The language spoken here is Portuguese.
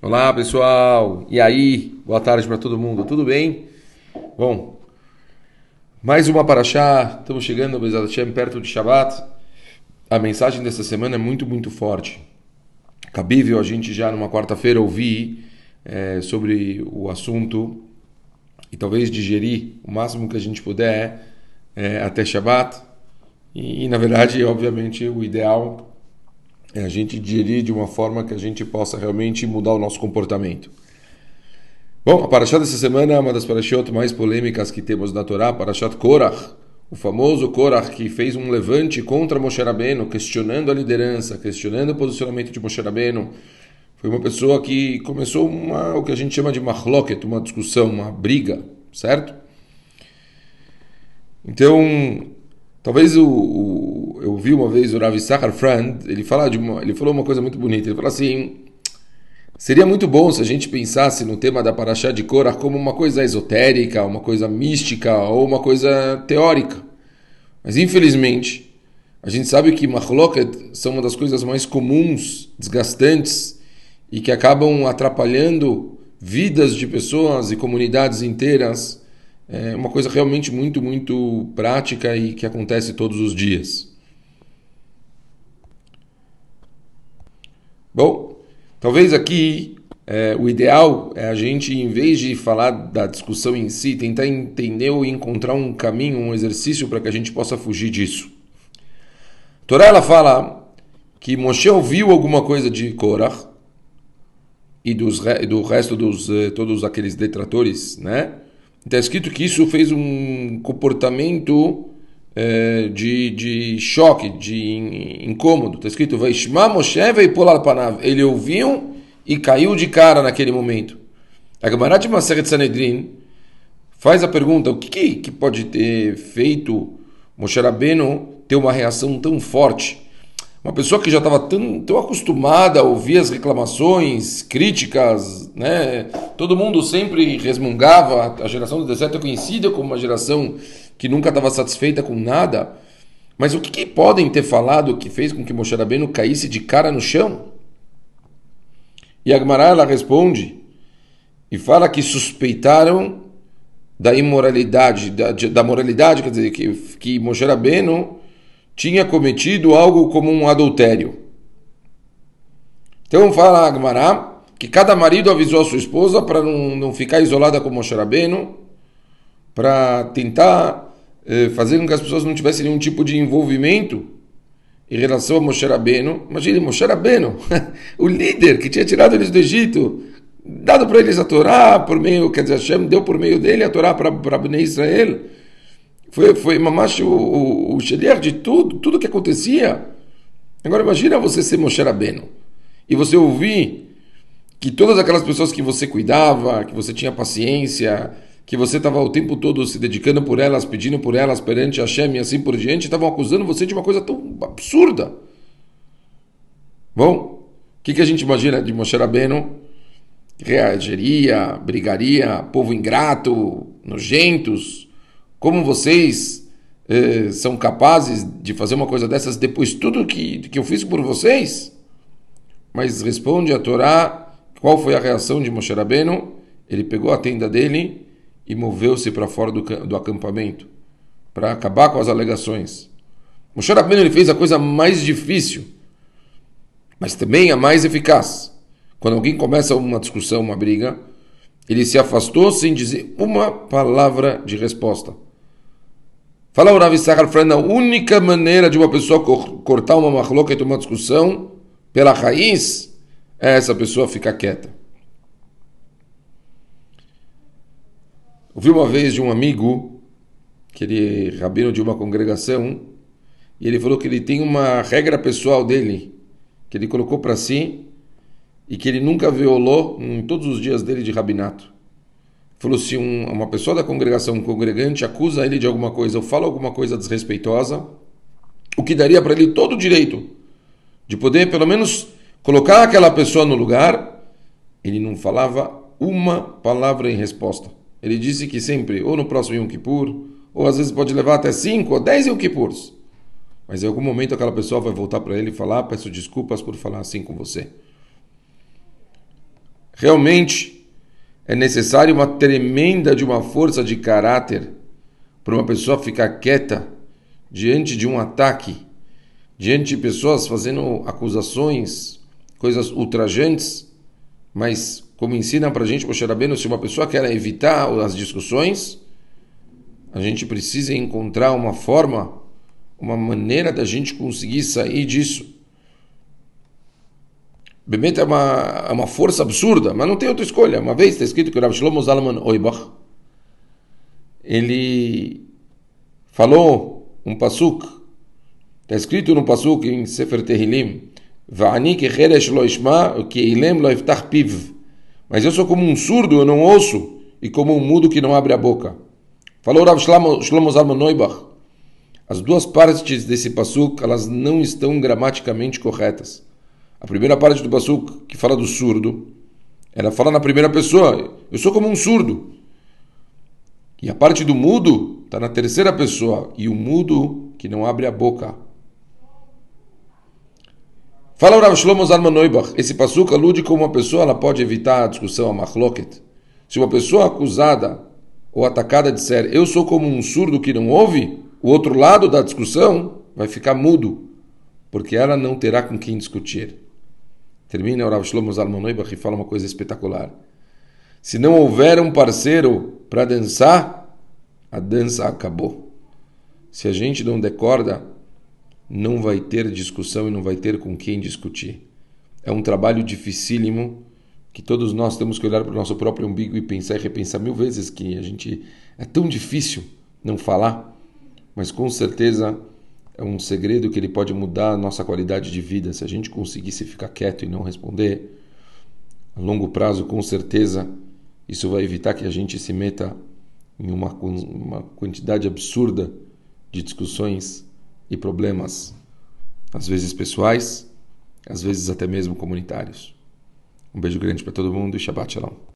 Olá pessoal, e aí? Boa tarde para todo mundo, tudo bem? Bom, mais uma paraxá, estamos chegando, Bezat Hashem, perto de Shabbat. A mensagem dessa semana é muito forte. Cabível a gente já numa quarta-feira ouvir sobre o assunto e talvez digerir o máximo que a gente puder até Shabbat. E na verdade, obviamente, o ideal é a gente digerir de uma forma que a gente possa realmente mudar o nosso comportamento. Bom, a Parashat dessa semana é uma das Parashot mais polêmicas que temos na Torá, Parashat Korach, o famoso Korach que fez um levante contra Moshe Rabbeinu, questionando a liderança, questionando o posicionamento de Moshe Rabbeinu. Foi uma pessoa que começou o que a gente chama de machloket, uma discussão, uma briga, certo? Então, talvez eu vi uma vez o Rav Issachar Friend, ele falou uma coisa muito bonita. Ele falou assim: seria muito bom se a gente pensasse no tema da Parashá de Korach como uma coisa esotérica, uma coisa mística ou uma coisa teórica. Mas infelizmente, a gente sabe que machloket são uma das coisas mais comuns, desgastantes e que acabam atrapalhando vidas de pessoas e comunidades inteiras. É uma coisa realmente muito prática e que acontece todos os dias. Bom, talvez aqui o ideal é a gente, em vez de falar da discussão em si, tentar entender ou encontrar um caminho, um exercício para que a gente possa fugir disso. A Torá ela fala que Moshe ouviu alguma coisa de Korach e do resto dos todos aqueles detratores, né? Está escrito que isso fez um comportamento de choque, de incômodo. Está escrito: Vaishma Moshe veipolar panav. Ele ouviu e caiu de cara naquele momento. A Gemara de Masechet Sanedrin faz a pergunta: o que pode ter feito Moshe Rabbeinu ter uma reação tão forte? Uma pessoa que já estava tão acostumada a ouvir as reclamações, críticas, né? Todo mundo sempre resmungava. A geração do deserto é conhecida como uma geração que nunca estava satisfeita com nada. Mas o que podem ter falado que fez com que Moshe Rabbeinu caísse de cara no chão? E a Gemara ela responde e fala que suspeitaram da imoralidade, da moralidade, quer dizer, que Moshe Rabbeinu tinha cometido algo como um adultério. Então fala a Gemara que cada marido avisou a sua esposa para não ficar isolada com Moshe Rabbeinu, para tentar fazer com que as pessoas não tivessem nenhum tipo de envolvimento em relação a Moshe Rabbeinu. Imagine, Moshe Rabbeinu, o líder que tinha tirado eles do Egito, dado para eles a Torá, por meio, quer dizer, Hashem deu por meio dele a Torá para Bnei Israel. Foi mamash o sheliach de tudo que acontecia. Agora imagina você ser Moshe Rabbeinu e você ouvir que todas aquelas pessoas que você cuidava, que você tinha paciência, que você estava o tempo todo se dedicando por elas, pedindo por elas perante Hashem e assim por diante, estavam acusando você de uma coisa tão absurda. Bom, o que a gente imagina de Moshe Rabbeinu? Reagiria, brigaria, povo ingrato, nojentos. Como vocês são capazes de fazer uma coisa dessas depois de tudo que eu fiz por vocês? Mas responde a Torá, qual foi a reação de Moshe Rabbeinu? Ele pegou a tenda dele e moveu-se para fora do acampamento, para acabar com as alegações. Moshe Rabbeinu ele fez a coisa mais difícil, mas também a mais eficaz. Quando alguém começa uma discussão, uma briga, ele se afastou sem dizer uma palavra de resposta. Fala o Rav Issachar Friend, a única maneira de uma pessoa cortar uma machloket, uma discussão, pela raiz, é essa pessoa ficar quieta. Ouvi uma vez de um amigo, que ele é rabino de uma congregação, e ele falou que ele tem uma regra pessoal dele, que ele colocou para si, e que ele nunca violou em todos os dias dele de rabinato. Falou: se uma pessoa da congregação, um congregante, acusa ele de alguma coisa ou fala alguma coisa desrespeitosa, o que daria para ele todo o direito de poder, pelo menos, colocar aquela pessoa no lugar, ele não falava uma palavra em resposta. Ele disse que sempre, ou no próximo Yom Kippur, ou às vezes pode levar até 5 ou 10 Yom Kippurs. Mas em algum momento aquela pessoa vai voltar para ele e falar: peço desculpas por falar assim com você. Realmente é necessário uma tremenda de uma força de caráter para uma pessoa ficar quieta diante de um ataque, diante de pessoas fazendo acusações, coisas ultrajantes, mas como ensina para a gente, Moshe Rabbeinu, se uma pessoa quer evitar as discussões, a gente precisa encontrar uma forma, uma maneira da gente conseguir sair disso. Bemet é uma força absurda, mas não tem outra escolha. Uma vez está escrito que o Rav Shlomo Zalman Auerbach, ele falou um pasuk, está escrito no pasuk em Sefer Tehilim, Va'ani kecheresh lo ishma, keilem lo iftach piv. Mas eu sou como um surdo, eu não ouço, e como um mudo que não abre a boca. Falou Rav Shlomo Zalman Auerbach, as duas partes desse pasuk, elas não estão gramaticamente corretas. A primeira parte do pasuk, que fala do surdo, ela fala na primeira pessoa, eu sou como um surdo. E a parte do mudo está na terceira pessoa, e o mudo que não abre a boca. Fala o Rav Shlomo Zalman Auerbach, esse pasuk alude como uma pessoa ela pode evitar a discussão, a machloket. Se uma pessoa acusada ou atacada disser, eu sou como um surdo que não ouve, o outro lado da discussão vai ficar mudo, porque ela não terá com quem discutir. Termina o Rav Shlomo Zalman Auerbach e fala uma coisa espetacular. Se não houver um parceiro para dançar, a dança acabou. Se a gente não decorda, não vai ter discussão e não vai ter com quem discutir. É um trabalho dificílimo que todos nós temos que olhar para o nosso próprio umbigo e pensar e repensar 1000 vezes que a gente é tão difícil não falar, mas com certeza é um segredo que ele pode mudar a nossa qualidade de vida. Se a gente conseguisse ficar quieto e não responder, a longo prazo, com certeza, isso vai evitar que a gente se meta em uma quantidade absurda de discussões e problemas, às vezes pessoais, às vezes até mesmo comunitários. Um beijo grande para todo mundo e Shabbat Shalom.